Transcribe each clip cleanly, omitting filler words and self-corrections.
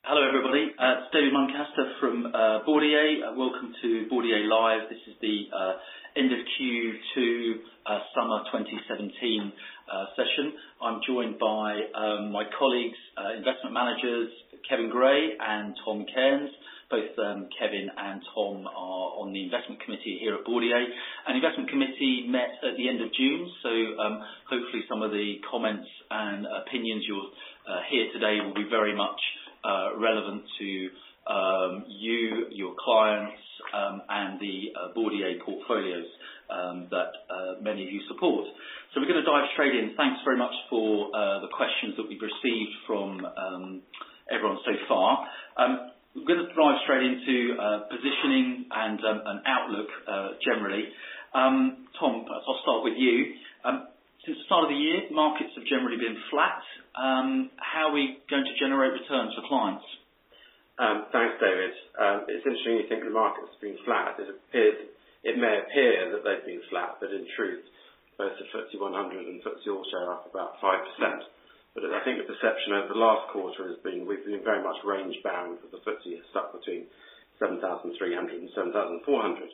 Hello everybody, it's David Muncaster from Bourdier. Welcome to Bourdier Live. This is the end of Q2 summer 2017 session. I'm joined by my colleagues, investment managers Kevin Gray and Tom Cairns. Both Kevin and Tom are on the investment committee here at Bourdier. An investment committee met at the end of June, so hopefully some of the comments and opinions you'll hear today will be very much relevant to you, your clients, and the Bourdier portfolios that many of you support. So we're going to dive straight in. Thanks very much for the questions that we've received from everyone so far. We're going to dive straight into positioning and an outlook generally. Tom, I'll start with you. Since the start of the year, markets have generally been flat. How are we going to generate returns for clients? Thanks, David. It's interesting you think the markets have been flat. It may appear that they've been flat, but in truth, both the FTSE 100 and FTSE All-Share are up about 5%. But I think the perception over the last quarter has been we've been very much range bound, with the FTSE stuck between 7,300 and 7,400.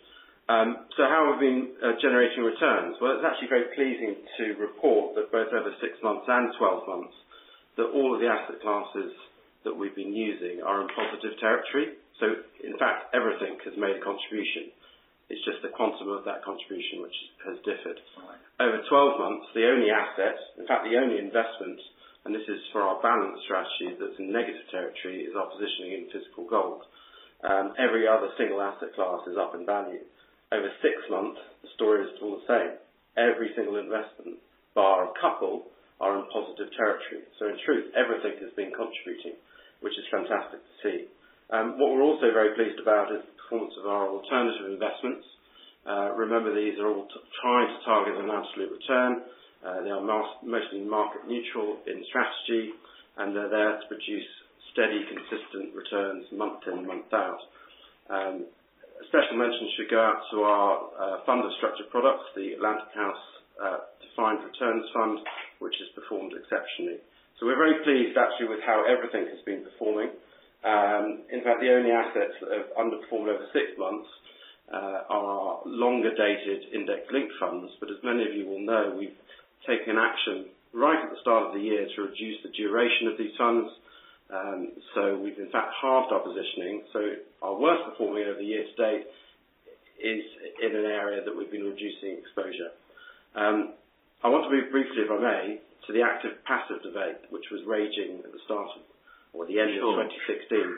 So how have we been generating returns? Well, it's actually very pleasing to report that both over 6 months and 12 months, that all of the asset classes that we've been using are in positive territory. So, in fact, everything has made a contribution. It's just the quantum of that contribution which has differed. Right. Over 12 months, the only asset, in fact, the only investment, and this is for our balanced strategy that's in negative territory, is our positioning in physical gold. Every other single asset class is up in value. Over 6 months, the story is still the same. Every single investment, bar a couple, are in positive territory. So in truth, everything has been contributing, which is fantastic to see. What we're also very pleased about is the performance of our alternative investments. Remember, these are all trying to target an absolute return. They are mostly market neutral in strategy, and they're there to produce steady, consistent returns month in, month out. A special mention should go out to our fund of structured products, the Atlantic House Defined Returns Fund, which has performed exceptionally. So we're very pleased actually with how everything has been performing. In fact, the only assets that have underperformed over 6 months are longer dated index-linked funds, but as many of you will know, we've taken action right at the start of the year to reduce the duration of these funds. So we've in fact halved our positioning. So our worst performing over the year to date is in an area that we've been reducing exposure. I want to move briefly, if I may, to the active-passive debate, which was raging at the start of, or the end of 2016,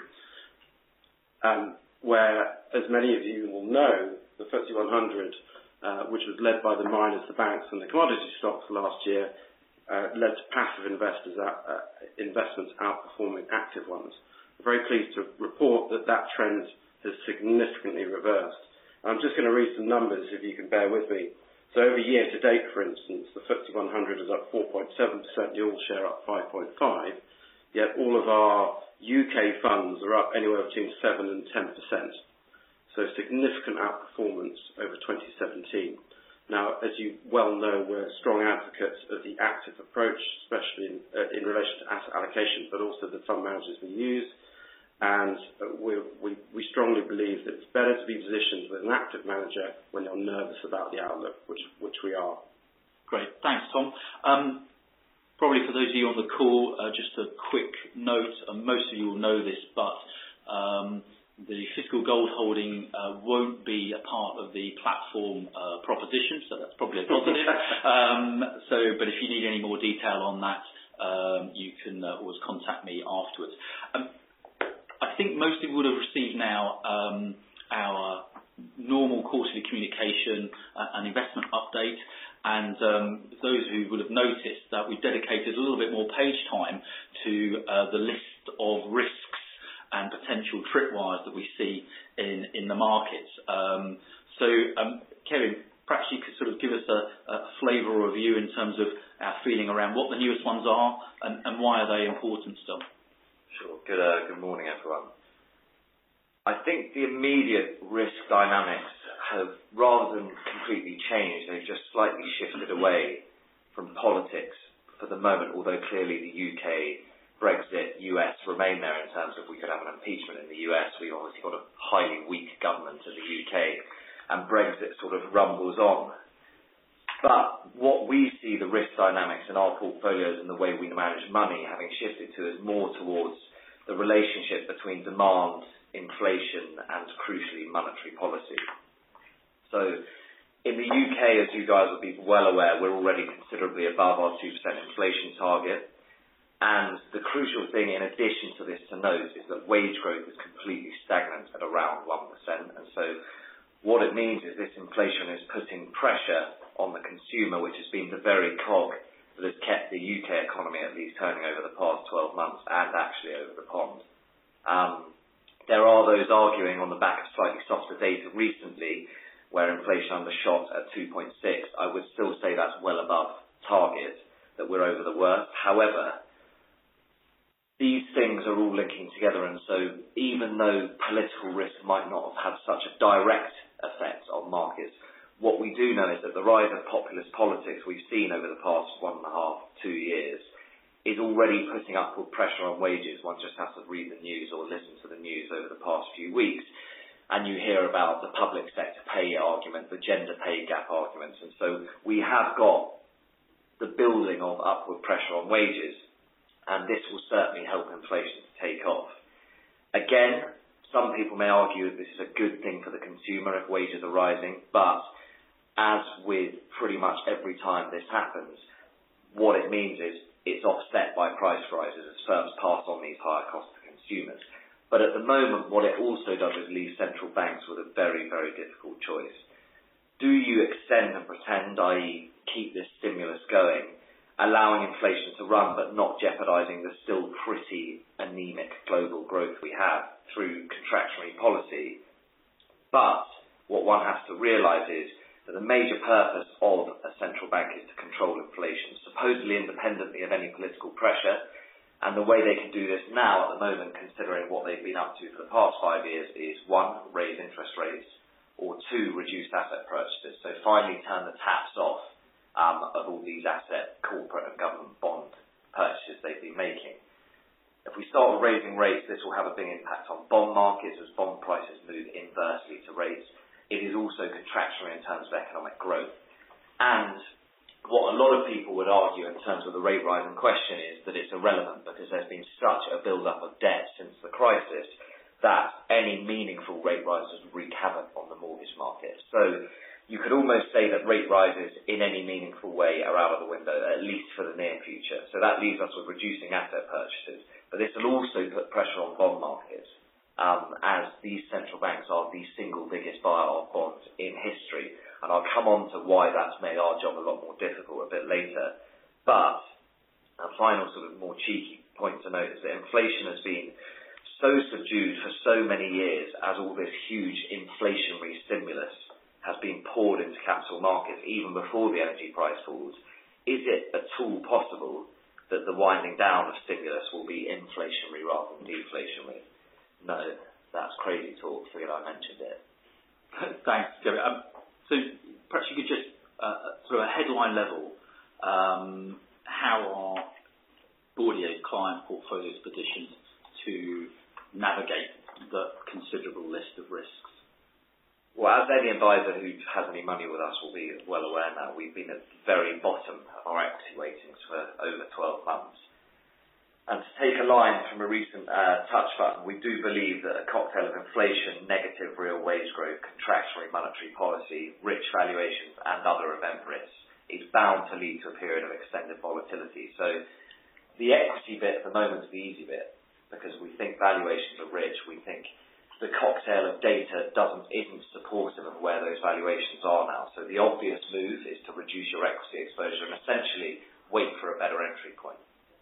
where, as many of you will know, the FTSE 100, which was led by the miners, the banks, and the commodity stocks last year, led to passive investments outperforming active ones. I'm very pleased to report that that trend has significantly reversed. I'm just going to read some numbers if you can bear with me. So over year to date, for instance, the FTSE 100 is up 4.7%, the All-Share up 5.5%, yet all of our UK funds are up anywhere between 7 and 10%. So significant outperformance over 2017. Now, as you well know, we're strong advocates of the active approach, especially in relation to asset allocation, but also the fund managers we use. And we strongly believe that it's better to be positioned with an active manager when you're nervous about the outlook, which we are. Great. Thanks, Tom. Probably for those of you on the call, just a quick note, and most of you will know this, but the physical gold holding won't be a part of the platform proposition, so that's probably a positive. But if you need any more detail on that, you can always contact me afterwards. I think most of you would have received now our normal quarterly communication and investment update, and those who would have noticed that we've dedicated a little bit more page time to the list of risks and potential tripwires that we see in the markets. Kevin, perhaps you could sort of give us a flavour or a view in terms of our feeling around what the newest ones are and why are they important still? Sure. Good morning, everyone. I think the immediate risk dynamics have, rather than completely changed, they've just slightly shifted away from politics for the moment, although clearly the UK, Brexit, US remain there in terms terms of we could have an impeachment in the US. We've obviously got a highly weak government in the UK, and Brexit sort of rumbles on. But what we see the risk dynamics in our portfolios and the way we manage money having shifted to is more towards the relationship between demand, inflation, and crucially monetary policy. So in the UK, as you guys will be well aware, we're already considerably above our 2% inflation target. And the crucial thing in addition to this to note is that wage growth is completely stagnant at around 1%. And so what it means is this inflation is putting pressure on the consumer, which has been the very cog that has kept the UK economy at least turning over the past 12 months and actually over the pond. There are those arguing on the back of slightly softer data recently where inflation undershot at 2.6. I would still say that's well above target, that we're over the worst. However, these things are all linking together, and so even though political risk might not have had such a direct effect on markets, what we do know is that the rise of populist politics we've seen over the past 1.5, 2 years is already putting upward pressure on wages. One just has to read the news or listen to the news over the past few weeks, and you hear about the public sector pay argument, the gender pay gap arguments, and so we have got the building of upward pressure on wages, and this will certainly help inflation to take off. Again, some people may argue that this is a good thing for the consumer if wages are rising, but as with pretty much every time this happens, what it means is it's offset by price rises as firms pass on these higher costs to consumers. But at the moment, what it also does is leave central banks with a very, very difficult choice. Do you extend and pretend, i.e. keep this stimulus going, allowing inflation to run but not jeopardising the still pretty anemic global growth we have through contractionary policy? But what one has to realise is that the major purpose of a central bank is to control inflation, supposedly independently of any political pressure. And the way they can do this now at the moment, considering what they've been up to for the past 5 years, is 1, raise interest rates, or 2, reduce asset purchases. So finally turn the taps off of all these asset, corporate and government bond purchases they've been making. If we start raising rates, this will have a big impact on bond markets as bond prices move inversely to rates. It is also contractionary in terms of economic growth. And what a lot of people would argue in terms of the rate rise in question is that it's irrelevant because there's been such a build-up of debt since the crisis that any meaningful rate rises wreak havoc on the mortgage market. So you could almost say that rate rises in any meaningful way are out of the window, at least for the near future. So that leaves us with reducing asset purchases. But this will also put pressure on bond markets, as these central banks are the single biggest buyer of bonds in history. And I'll come on to why that's made our job a lot more difficult a bit later. But a final sort of more cheeky point to note is that inflation has been so subdued for so many years as all this huge inflationary stimulus has been poured into capital markets even before the energy price falls. Is it at all possible that the winding down of stimulus will be inflationary rather than deflationary? No, that's crazy talk. Forget I mentioned it. Thanks, Jerry. So perhaps you could just, sort of a headline level, how are Bourdier's client portfolios positioned to navigate the considerable list of risks? Well, as any advisor who has any money with us will be well aware now, we've been at the very bottom of our equity weightings for over 12 months. And to take a line from a recent touch button, we do believe that a cocktail of inflation, negative real wage growth, contractionary monetary policy, rich valuations and other event risks is bound to lead to a period of extended volatility. So the equity bit at the moment is the easy bit because we think valuations are rich. We think the cocktail of data isn't supportive of where those valuations are now. So the obvious move is to reduce your equity exposure and essentially wait for a better entry point.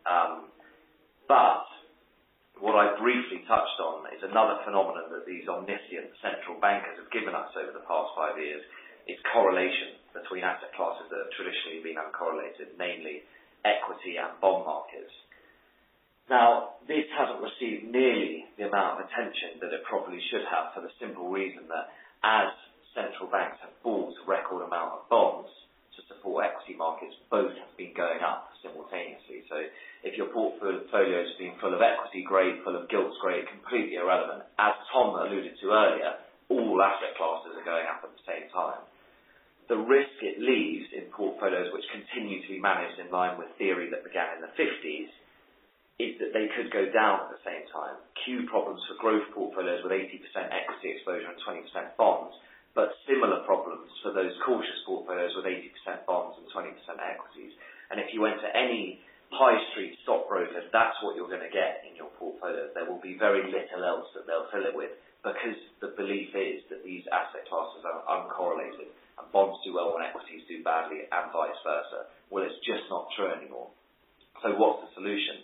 But what I briefly touched on is another phenomenon that these omniscient central bankers have given us over the past 5 years is correlation between asset classes that have traditionally been uncorrelated, namely equity and bond markets. Now, this hasn't received nearly the amount of attention that it probably should have for the simple reason that as central banks have bought a record amount of bonds to support equity markets, both have been going up. simultaneously. So if your portfolio has been full of equity grade, full of gilts grade, completely irrelevant. As Tom alluded to earlier, all asset classes are going up at the same time. The risk it leaves in portfolios which continue to be managed in line with theory that began in the 50s is that they could go down at the same time. Cue problems for growth portfolios with 80% equity exposure and 20% bonds, but similar problems for those cautious portfolios with 80% bonds and 20% equities. And if you went to any high street stockbroker, that's what you're going to get in your portfolio. There will be very little else that they'll fill it with, because the belief is that these asset classes are uncorrelated and bonds do well when equities do badly and vice versa. Well, it's just not true anymore. So what's the solution?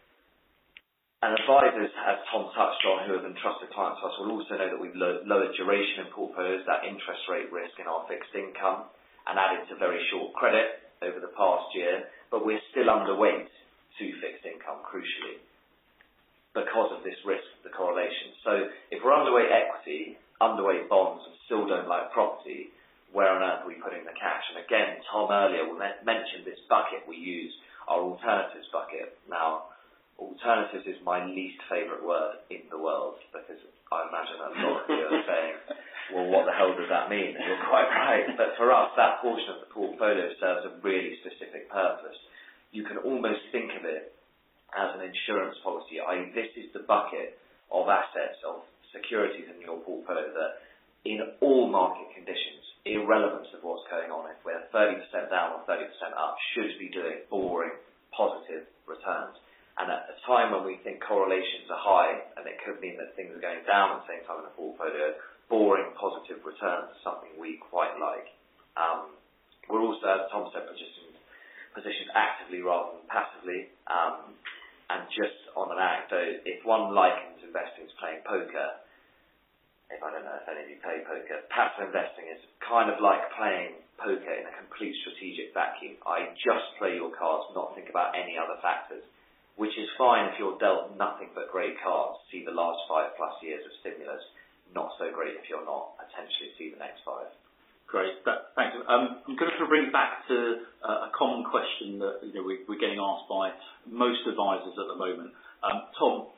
And advisors, as Tom touched on, who have entrusted clients to us, will also know that we've lowered duration in portfolios, that interest rate risk in our fixed income, and added to very short credit over the past year, but we're still underweight to fixed income, crucially, because of this risk, the correlation. So if we're underweight equity, underweight bonds, and still don't like property, where on earth are we putting the cash? And again, Tom earlier mentioned this bucket we use, our alternatives bucket. Now, alternatives is my least favourite word in the world, because I imagine a lot of you are saying, well, what the hell does that mean? And you're quite right. But for us, that portion of the portfolio serves a really specific purpose. You can almost think of it as an insurance policy, i.e. this is the bucket of assets, of securities in your portfolio that in all market conditions, irrelevant of what's going on, if we're 30% down or 30% up, should be doing boring, positive returns. And at a time when we think correlations are high, and it could mean that things are going down at the same time in a portfolio, boring, positive returns is something we quite like. We're also, as Tom said, positioned actively rather than passively. And just on an anecdote, if one likens investing to playing poker, I don't know if any of you play poker, passive investing is kind of like playing poker in a complete strategic vacuum. I just play your cards, not think about any other factors, which is fine if you're dealt nothing but great cards. See the last 5+ years of stimulus. Not so great if you're not, potentially see the next 5. Great, thanks. I'm going to bring it back to a common question that we're getting asked by most advisors at the moment. Tom,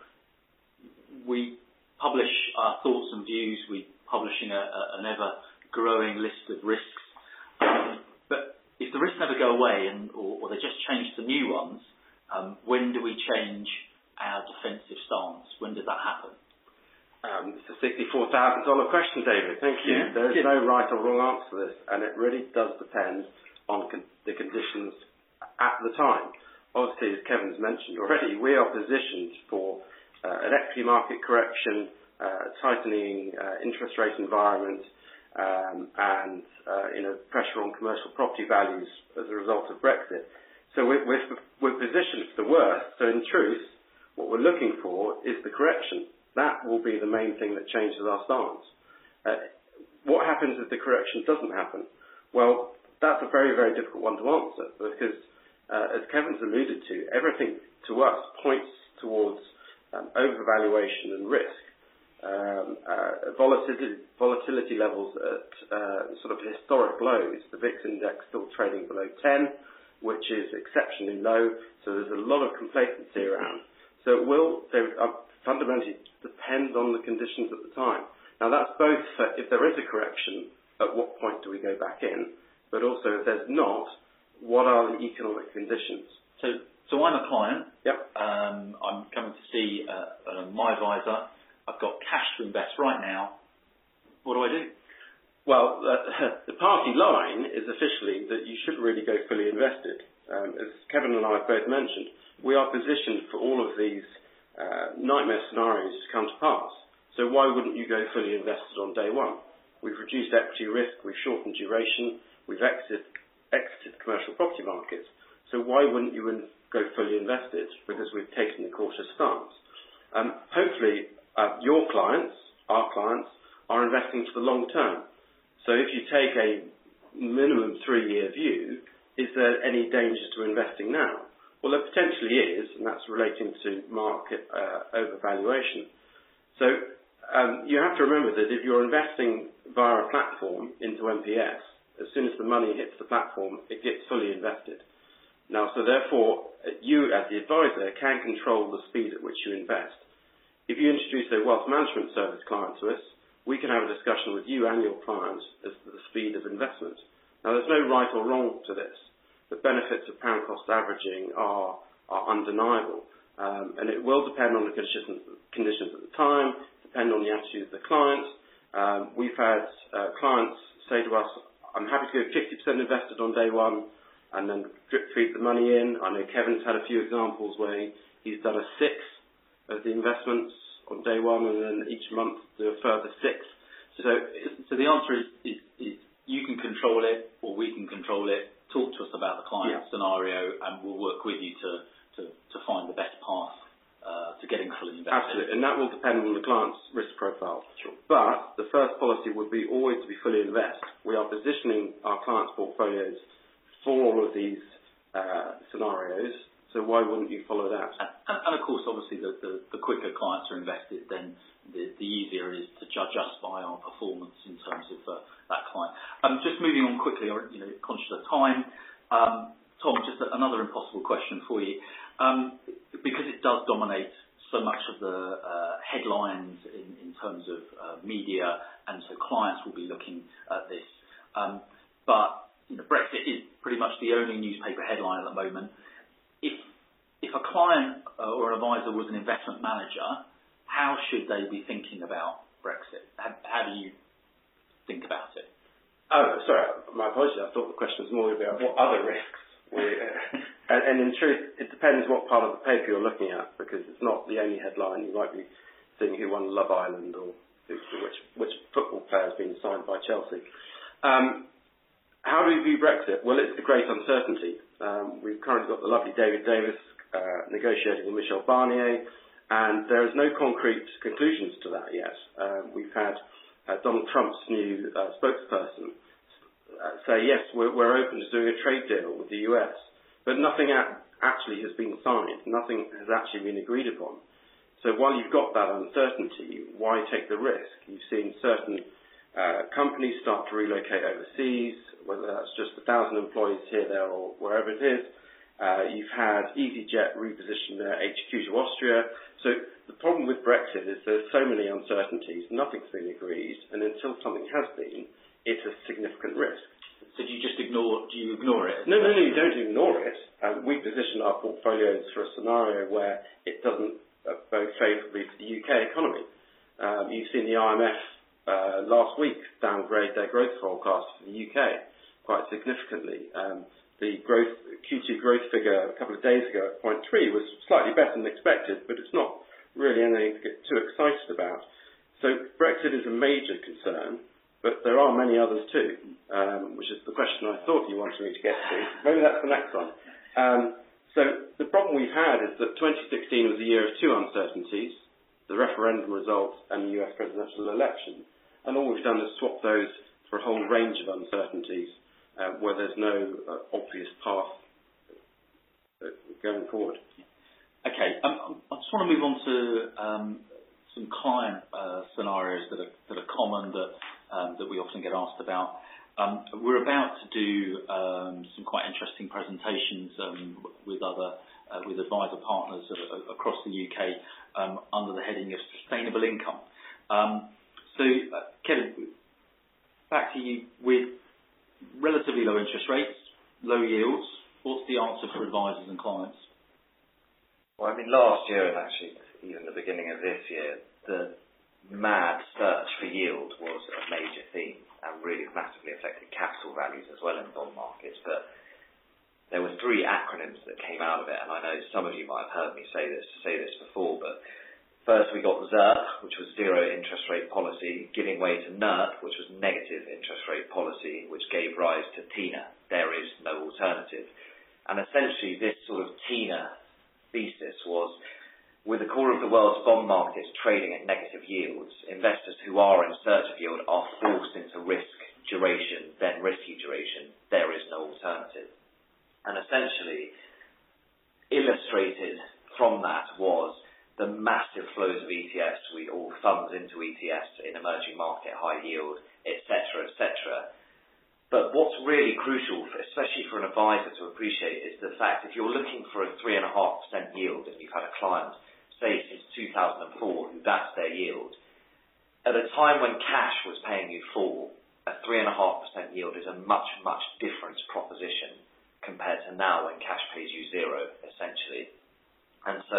we publish our thoughts and views. We're publishing an ever-growing list of risks. But if the risks never go away, or they just change to new ones, when do we change our defensive stance? When does that happen? It's a $64,000 question, David. Thank you. There is no right or wrong answer to this, and it really does depend on the conditions at the time. Obviously, as Kevin's mentioned already, we are positioned for an equity market correction, tightening interest rate environment, and pressure on commercial property values as a result of Brexit. So we're positioned for the worst. So in truth, what we're looking for is the correction. That will be the main thing that changes our stance. What happens if the correction doesn't happen? Well, that's a very, very difficult one to answer, because as Kevin's alluded to, everything to us points towards overvaluation and risk. Volatility levels at sort of historic lows. The VIX index still trading below 10, which is exceptionally low. So there's a lot of complacency around. So it will fundamentally depend on the conditions at the time. Now that's both for if there is a correction, at what point do we go back in, but also if there's not, what are the economic conditions? So I'm a client. Yep. I'm coming to see my advisor. I've got cash to invest right now. What do I do? Well, the party line is officially that you should really go fully invested. As Kevin and I have both mentioned, we are positioned for all of these nightmare scenarios to come to pass. So why wouldn't you go fully invested on day one? We've reduced equity risk, we've shortened duration, we've exited commercial property markets. So why wouldn't you go fully invested? Because we've taken the cautious stance. Hopefully, your clients, our clients, are investing for the long term. So if you take a minimum 3-year view, is there any danger to investing now? Well, there potentially is, and that's relating to market overvaluation. So you have to remember that if you're investing via a platform into MPS, as soon as the money hits the platform, it gets fully invested. Now, so therefore, you as the advisor can control the speed at which you invest. If you introduce a wealth management service client to us, we can have a discussion with you and your client as to the speed of investment. Now, there's no right or wrong to this. The benefits of pound cost averaging are undeniable, and it will depend on the conditions at the time, depend on the attitude of the client. We've had clients say to us, I'm happy to go 50% invested on day one and then drip feed the money in. I know Kevin's had a few examples where he's done a 6 of the investments on day one and then each month do a further 6. So the answer is you can control it or we can control it. Talk to us about the client scenario and we'll work with you to find the best path to getting fully invested. Absolutely, and that will depend on the client's risk profile. Sure. But the first policy would be always to be fully invest. We are positioning our clients' portfolios for all of these scenarios, so why wouldn't you follow that? And of course, obviously, the quicker clients are invested, then the easier it is to judge us by our performance in terms of that client. Just moving on quickly, conscious of time. Tom, just another impossible question for you. Because it does dominate so much of the headlines in terms of media, and so clients will be looking at this. But Brexit is pretty much the only newspaper headline at the moment. If a client or an advisor was an investment manager, how should they be thinking about Brexit? How do you think about it? Oh, sorry, my apologies. I thought the question was more about what other risks. And in truth, it depends what part of the paper you're looking at, because it's not the only headline. You might be seeing who won Love Island or which football player has been signed by Chelsea. How do we view Brexit? Well, it's the great uncertainty. We've currently got the lovely David Davis negotiating with Michel Barnier, and there is no concrete conclusions to that yet. We've had Donald Trump's new spokesperson say, yes, we're open to doing a trade deal with the US, but nothing actually has been signed. Nothing has actually been agreed upon. So while you've got that uncertainty, why take the risk? You've seen certain companies start to relocate overseas, whether that's just 1,000 employees here, there, or wherever it is. You've had EasyJet reposition their HQ to Austria. So the problem with Brexit is there's so many uncertainties, nothing's been agreed, and until something has been, it's a significant risk. So do you ignore it? No, you don't ignore it. We position our portfolios for a scenario where it doesn't bode favourably for the UK economy. You've seen the IMF last week downgrade their growth forecast for the UK quite significantly. The Q2 growth figure a couple of days ago at 0.3 was slightly better than expected, but it's not really anything to get too excited about. So Brexit is a major concern, but there are many others too, which is the question I thought you wanted me to get to. Maybe that's the next one. So the problem we've had is that 2016 was a year of two uncertainties, the referendum results and the US presidential election. And all we've done is swap those for a whole range of uncertainties where there's no obvious path going forward. Okay, I just want to move on to some client scenarios that are common that we often get asked about. We're about to do some quite interesting presentations with advisor partners across the UK under the heading of sustainable income. So, Kevin, back to you. With relatively low interest rates, low yields, what's the answer for advisors and clients? Well, I mean, last year and actually even the beginning of this year, the mad search for yield was a major theme and really massively affected capital values as well in bond markets. But there were three acronyms that came out of it, and I know some of you might have heard me say this before, but first we got ZIRP, which was zero interest rate policy, giving way to NIRP, which was negative interest rate policy, which gave rise to TINA, there is no alternative. And essentially this sort of TINA thesis was, with the core of the world's bond markets trading at negative yields, investors who are in search of yield are forced into risk duration, then risky duration, there is no alternative. And essentially illustrated from that was the massive flows of ETFs, all funds into ETFs in emerging market, high yield, etc., etc., But what's really crucial, especially for an advisor to appreciate, is the fact if you're looking for a 3.5% yield and you've had a client, say since 2004, who that's their yield, at a time when cash was paying you 4, a 3.5% yield is a much, much different proposition compared to now when cash pays you 0, essentially. And so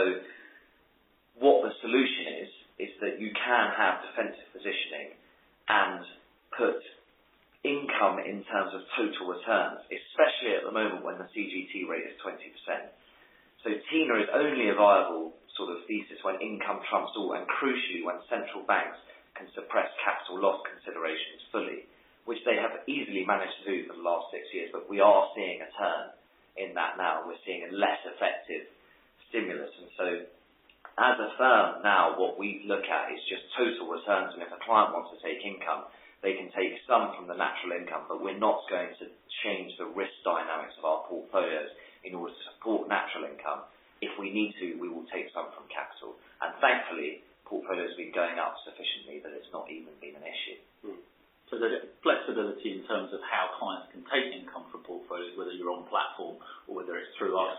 what the solution is that you can have defensive positioning and put income in terms of total returns, especially at the moment when the CGT rate is 20%. So TINA is only a viable sort of thesis when income trumps all, and crucially when central banks can suppress capital loss considerations fully, which they have easily managed to do for the last 6 years, but we are seeing a turn in that now. We're seeing a less effective stimulus. And so as a firm now, what we look at is just total returns, and if a client wants to take income, they can take some from the natural income, but we're not going to change the risk dynamics of our portfolios in order to support natural income. If we need to, we will take some from capital. And thankfully, portfolios have been going up sufficiently that it's not even been an issue. So there's flexibility in terms of how clients can take income from portfolios, whether you're on platform or whether it's through us.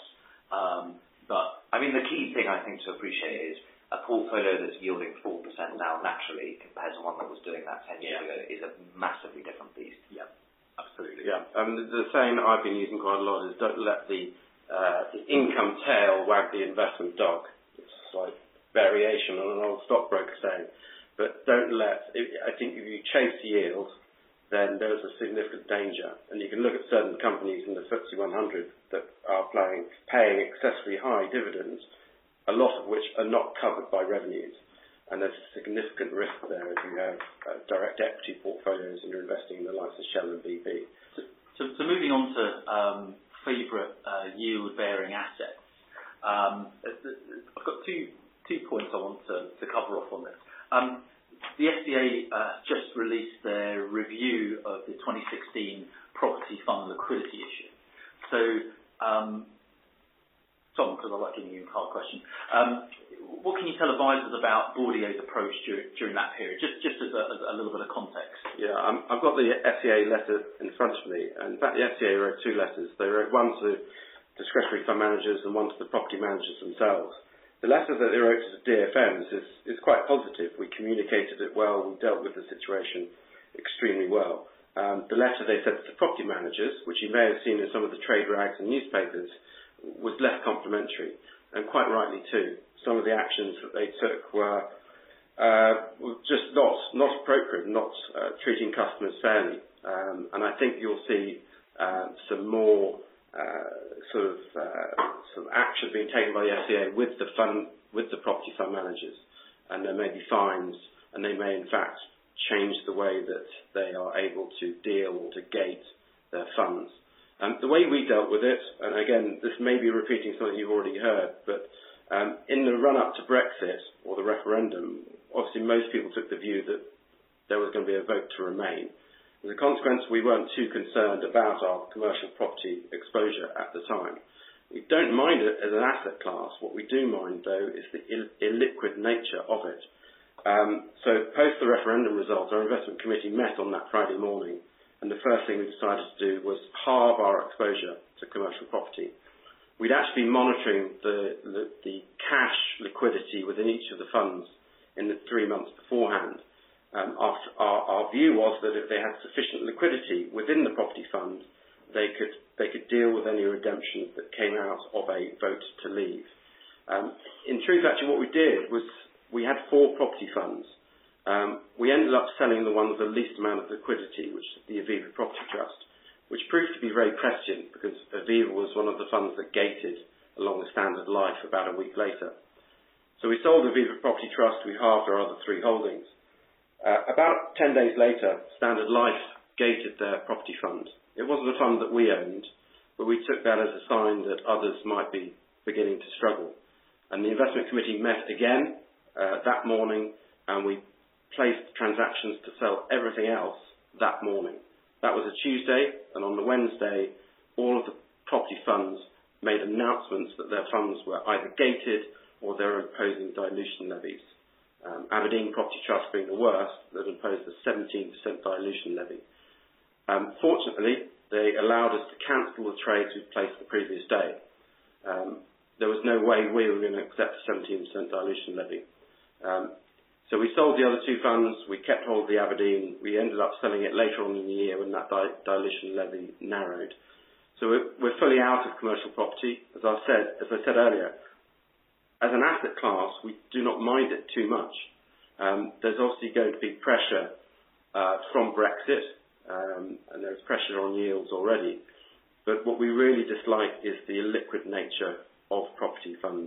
But I mean, the key thing I think to appreciate is a portfolio that's yielding 4% now naturally compared to one that was doing that 10 years ago is a massively different beast. Yeah, absolutely. Yeah, the saying I've been using quite a lot is don't let the income tail wag the investment dog. It's like variation on an old stockbroker saying. But don't let, I think if you chase yield, then there's a significant danger. And you can look at certain companies in the FTSE 100 that are paying excessively high dividends, a lot of which are not covered by revenues. And there's a significant risk there if you have direct equity portfolios and you're investing in the likes of Shell and BP. So moving on to favourite yield-bearing assets, I've got two points I want to cover off on this. The FCA just released their review of the 2016 property fund liquidity issue. So, Tom, because I like giving you a hard question, what can you tell advisors about Bourdier's approach during that period, just as a little bit of context? Yeah, I've got the FCA letter in front of me, and in fact the FCA wrote 2 letters. They wrote one to discretionary fund managers and one to the property managers themselves. The letter that they wrote to the DFMs is quite positive. We communicated it well, we dealt with the situation extremely well. The letter they said to the property managers, which you may have seen in some of the trade rags and newspapers, was less complimentary, and quite rightly too. Some of the actions that they took were just not appropriate, not treating customers fairly. And I think you'll see some more sort of action being taken by the FCA with the property fund managers, and there may be fines, and they may in fact change the way that they are able to deal or to gate their funds. The way we dealt with it, and again this may be repeating something you've already heard, but in the run-up to Brexit or the referendum, obviously most people took the view that there was going to be a vote to remain. As a consequence, we weren't too concerned about our commercial property exposure at the time. We don't mind it as an asset class. What we do mind, though, is the illiquid nature of it. So post the referendum result, our investment committee met on that Friday morning, and the first thing we decided to do was halve our exposure to commercial property. We'd actually been monitoring the cash liquidity within each of the funds in the 3 months beforehand. Our view was that if they had sufficient liquidity within the property fund, they could deal with any redemptions that came out of a vote to leave. In truth, actually, what we did was we had 4 property funds. We ended up selling the one with the least amount of liquidity, which is the Aviva Property Trust, which proved to be very prescient because Aviva was one of the funds that gated along with Standard Life about a week later. So we sold Aviva Property Trust, we halved our other 3 holdings. About 10 days later, Standard Life gated their property fund. It wasn't a fund that we owned, but we took that as a sign that others might be beginning to struggle. And the investment committee met again that morning, and we placed transactions to sell everything else that morning. That was a Tuesday, and on the Wednesday, all of the property funds made announcements that their funds were either gated or they were imposing dilution levies. Aberdeen Property Trust being the worst, that imposed a 17% dilution levy. Fortunately, they allowed us to cancel the trades we'd placed the previous day. There was no way we were going to accept a 17% dilution levy. So we sold the other two funds, we kept hold of the Aberdeen, we ended up selling it later on in the year when that dilution levy narrowed. So we're fully out of commercial property. As I said earlier, as an asset class, we do not mind it too much. There's obviously going to be pressure from Brexit, and there's pressure on yields already. But what we really dislike is the illiquid nature of property funds.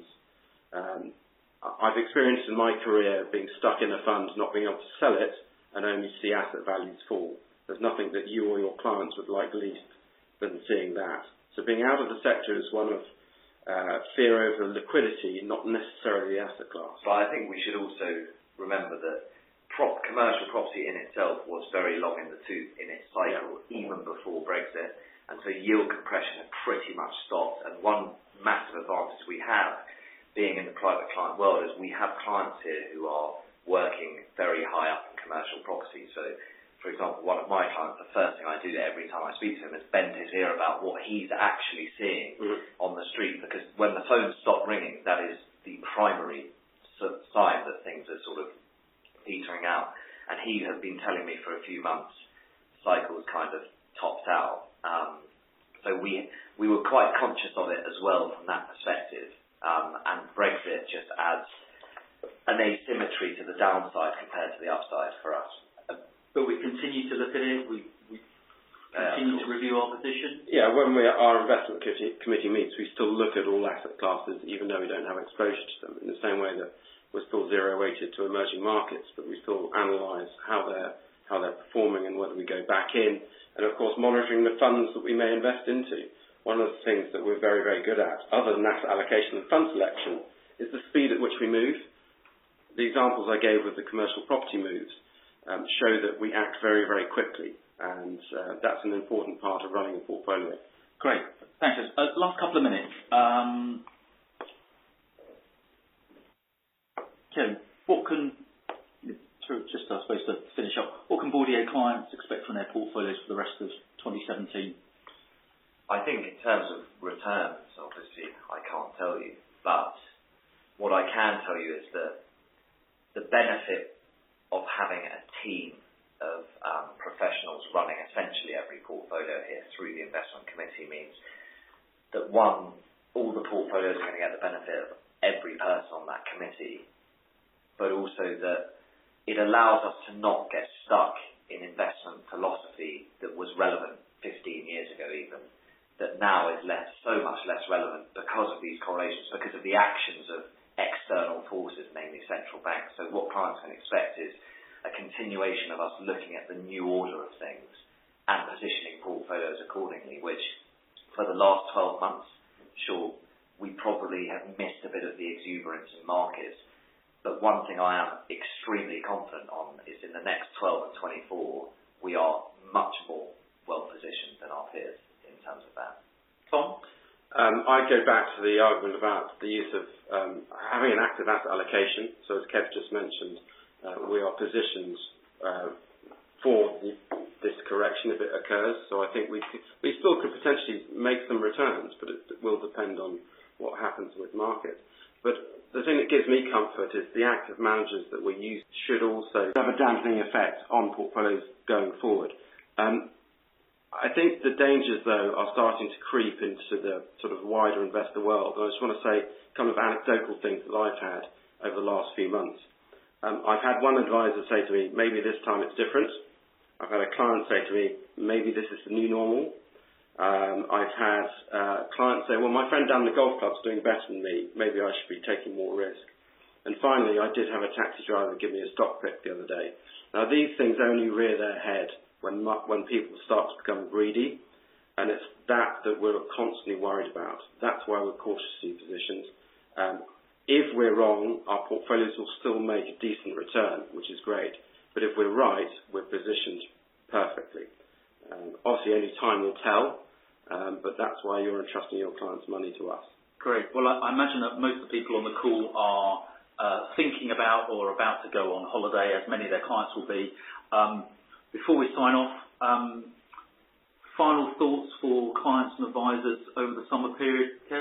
I've experienced in my career being stuck in a fund, not being able to sell it, and only see asset values fall. There's nothing that you or your clients would like least than seeing that. So being out of the sector is one of fear over liquidity, not necessarily the asset class. But I think we should also remember that commercial property in itself was very long in the tooth in its cycle, even before Brexit. And so yield compression had pretty much stopped. And one massive advantage we have, being in the private client world, is we have clients here who are working very high up in commercial property. So, for example, one of my clients, the first thing I do every time I speak to him is bend his ear about what he's actually seeing on the street, because when the phones stop ringing, that is the primary sign that things are sort of petering out. And he has been telling me for a few months, cycles kind of topped out. So we were quite conscious of it as well from that perspective. And Brexit just adds an asymmetry to the downside compared to the upside for us. But we continue to look at it. We continue to review our position. Yeah, when our investment committee meets, we still look at all asset classes, even though we don't have exposure to them. In the same way that we're still zero-weighted to emerging markets, but we still analyse how they're performing and whether we go back in, and of course monitoring the funds that we may invest into. One of the things that we're very, very good at, other than asset allocation and fund selection, is the speed at which we move. The examples I gave with the commercial property moves show that we act very, very quickly, and that's an important part of running a portfolio. Great. Thanks. Last couple of minutes. Kevin, just I suppose to finish up, what can Bourdier clients expect from their portfolios for the rest of 2017? I think in terms of returns, obviously, I can't tell you. But what I can tell you is that the benefit of having a team of professionals running essentially every portfolio here through the investment committee means that, one, all the portfolios are going to get the benefit of every person on that committee, but also that it allows us to not get stuck in investment philosophy that was relevant 15 years ago even, that now is so much less relevant because of these correlations, because of the actions of external forces, namely central banks. So what clients can expect is a continuation of us looking at the new order of things and positioning portfolios accordingly, which for the last 12 months, sure, we probably have missed a bit of the exuberance in markets. But one thing I am extremely confident on is in the next 12 and 24, we are much more well positioned than our peers in terms of that. Tom? I go back to the argument about the use of having an active asset allocation. So as Kev just mentioned, we are positioned for this correction if it occurs. So I think we still could potentially make some returns, but it will depend on what happens with markets. But the thing that gives me comfort is the active managers that we use should also have a dampening effect on portfolios going forward. I think the dangers, though, are starting to creep into the sort of wider investor world. And I just want to say kind of anecdotal things that I've had over the last few months. I've had one advisor say to me, maybe this time it's different. I've had a client say to me, maybe this is the new normal. I've had clients say, well, my friend down the golf club's doing better than me. Maybe I should be taking more risk. And finally, I did have a taxi driver give me a stock pick the other day. Now, these things only rear their head when people start to become greedy, and it's that we're constantly worried about. That's why we're cautiously positioned. If we're wrong, our portfolios will still make a decent return, which is great. But if we're right, we're positioned perfectly. Obviously, only time will tell, but that's why you're entrusting your clients' money to us. Great. Well, I imagine that most of the people on the call are thinking about or about to go on holiday, as many of their clients will be. Before we sign off, final thoughts for clients and advisors over the summer period, Kev?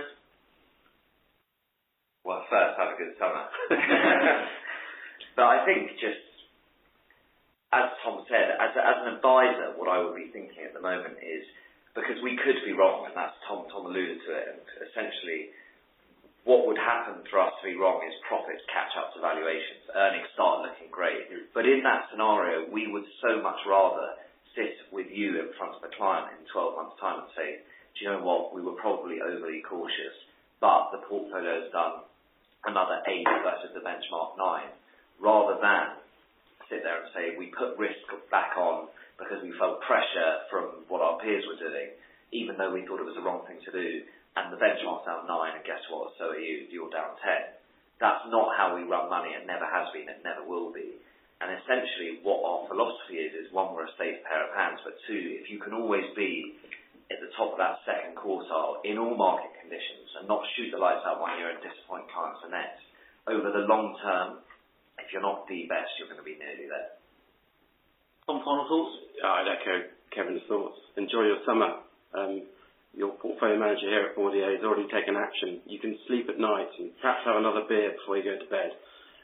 Well, first, have a good summer. But I think just, as Tom said, as an advisor, what I would be thinking at the moment is, because we could be wrong, and that's Tom alluded to it, and essentially what would happen for us to be wrong is profits catch up to valuations, earnings start looking great. But in that scenario, we would so much rather sit with you in front of the client in 12 months' time and say, do you know what, we were probably overly cautious, but the portfolio's done another 8 versus the benchmark 9, rather than sit there and say we put risk back on because we felt pressure from what our peers were doing, even though we thought it was the wrong thing to do, and the benchmark's down 9, and guess what, so are you, you're down 10. That's not how we run money. It never has been, it never will be. And essentially what our philosophy is one, we're a safe pair of hands, but two, if you can always be at the top of that second quartile in all market conditions and not shoot the lights out 1 year and disappoint clients the next, over the long term, if you're not the best, you're going to be nearly there. Tom, final thoughts? I'd echo Kevin's thoughts. Enjoy your summer. Your portfolio manager here at Bourdier has already taken action. You can sleep at night and perhaps have another beer before you go to bed.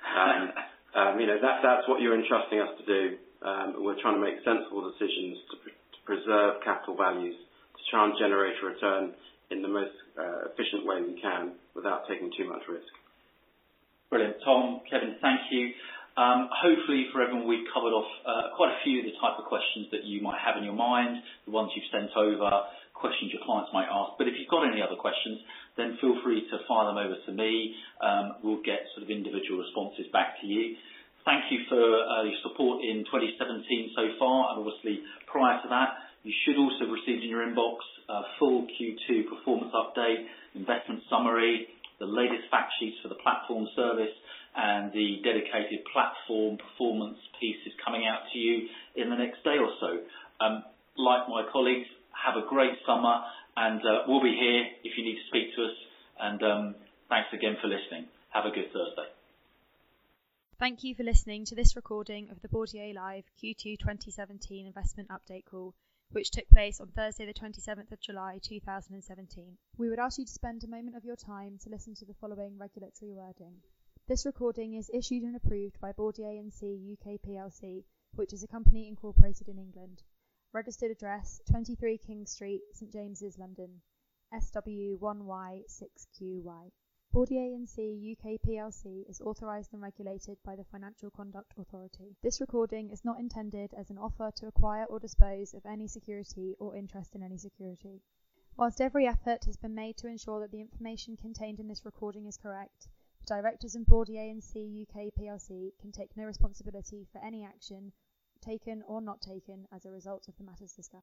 That's what you're entrusting us to do. We're trying to make sensible decisions to preserve capital values, to try and generate a return in the most efficient way we can without taking too much risk. Brilliant. Tom, Kevin, thank you. Hopefully for everyone we've covered off quite a few of the type of questions that you might have in your mind, the ones you've sent over, questions your clients might ask. But if you've got any other questions, then feel free to fire them over to me. We'll get sort of individual responses back to you. Thank you for your support in 2017 so far, and obviously prior to that, you should also have received in your inbox a full Q2 performance update, investment summary, the latest fact sheets for the platform service, and the dedicated platform performance piece is coming out to you in the next day or so. Like my colleagues, have a great summer, and we'll be here if you need to speak to us. And thanks again for listening. Have a good Thursday. Thank you for listening to this recording of the Bourdier Live Q2 2017 Investment Update Call, which took place on Thursday the 27th of July 2017. We would ask you to spend a moment of your time to listen to the following regulatory wording. This recording is issued and approved by Bourdier & C UK plc, which is a company incorporated in England. Registered address 23 King Street, St James's, London, SW1Y6QY. Bourdier & C UK plc is authorised and regulated by the Financial Conduct Authority. This recording is not intended as an offer to acquire or dispose of any security or interest in any security. Whilst every effort has been made to ensure that the information contained in this recording is correct, the directors of Bourdier & C UK plc can take no responsibility for any action taken or not taken as a result of the matters discussed.